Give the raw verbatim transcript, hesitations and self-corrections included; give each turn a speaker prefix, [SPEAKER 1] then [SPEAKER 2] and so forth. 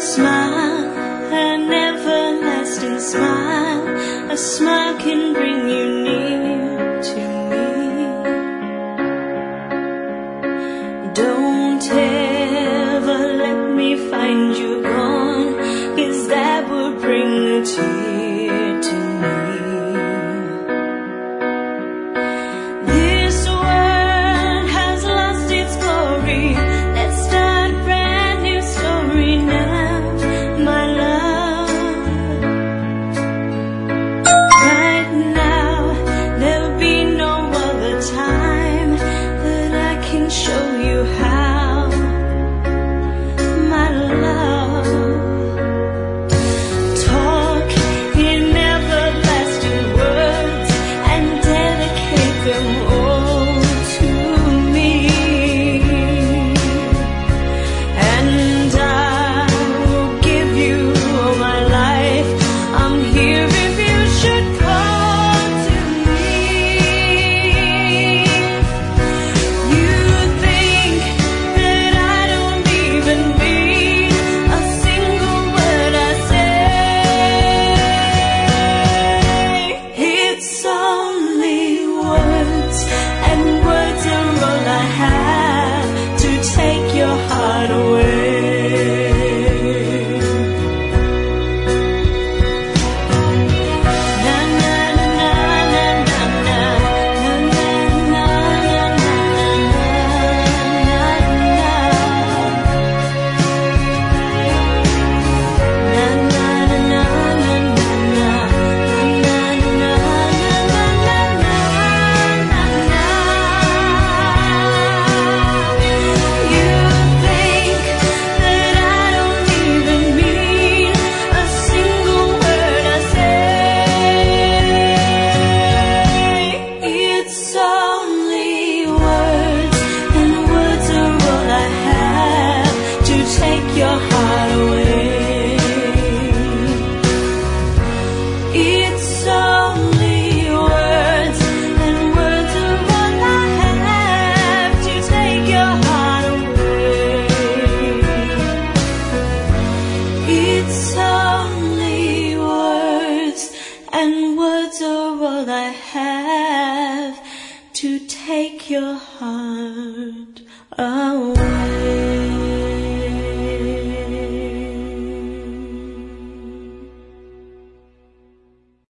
[SPEAKER 1] smile, an everlasting smile. A smile can bring you near to me. Don't ever let me find you gone, 'cause that would bring a tear to me. This world has lost its glory. Let's start a brand new story now, my love. Right now, there'll be no other time that I can show you how, my love. Talk in everlasting words and dedicate them all to me, and I will give you all my life. I'm here if you should call to me. You think that I don't even mean a single word I say. It's only words, and words are all I have to take your heart away. Na na na na na na na na na na You think that I don't even mean a single word I say. It's only words, and words are all I have to take your heart away. It's only words, and words are all I have to take your heart away. It's only words, and words are all I have to take your heart away.